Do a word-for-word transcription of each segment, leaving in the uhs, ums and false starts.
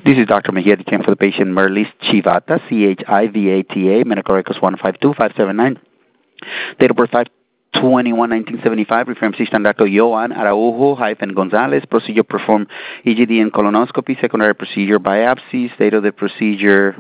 This is Doctor Mejia, the for the patient Merlis Chivata, C H I V A T A, medical records one five two five seven nine. Date of birth five twenty-one nineteen seventy-five, reference physician Doctor Joan Araujo hyphen Gonzalez, procedure performed E G D and colonoscopy, secondary procedure biopsy, state of the procedure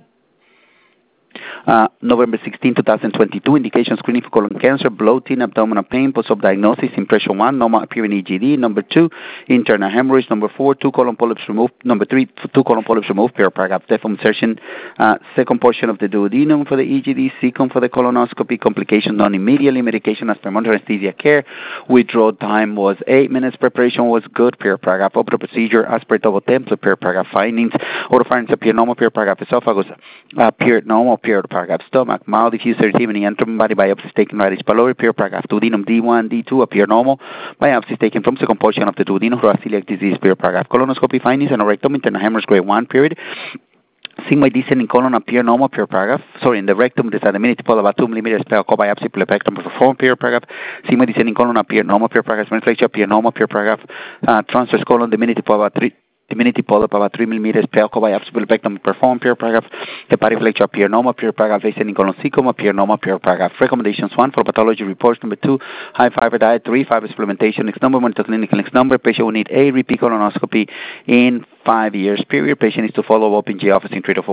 Uh, November sixteenth, twenty twenty-two, indication screening for colon cancer, bloating, abdominal pain, post-op diagnosis, impression one, normal appearing E G D, number two, internal hemorrhage, number four, two colon polyps removed, number three, two colon polyps removed, pericardial depth insertion, uh, second portion of the duodenum for the E G D, second for the colonoscopy, complication done immediately, medication as per under anesthesia care, withdrawal time was eight minutes, preparation was good, pericardial operative procedure as per double template, pericardial findings, oropharynx appeared normal, pericardial esophagus appeared normal, pericardial stomach, mild diffuse erythema, and body biopsies taken right each pylori, pericardial duodenum D one, D two appear normal, biopsies taken from second portion of the duodenum for celiac disease, pericardial colonoscopy findings, and rectum, internal hemorrhage grade one period. Sigmoid descending colon appear normal, pericardial. Sorry, in the rectum, there's a minute pole about two millimeters, pelvic biopsy, plectrum performed, pericardial. Sigmoid descending colon appear normal, pericardial. Flexure appear normal, pericardial. Uh, transverse colon, the minute pole about three. Diminutive polyp about three millimeters, pelvic biopsy, plectrum performed, pericardial. Hepatic flexure appear normal, pericardial. Descending colon cecum appear normal, pericardial. Recommendations: one, for pathology reports. Number two, high fiber diet. Three, fiber supplementation. Next number, monitor clinical. Next number, patient will need a repeat colonoscopy in five years. Period. Patient needs to follow up in G office in three to four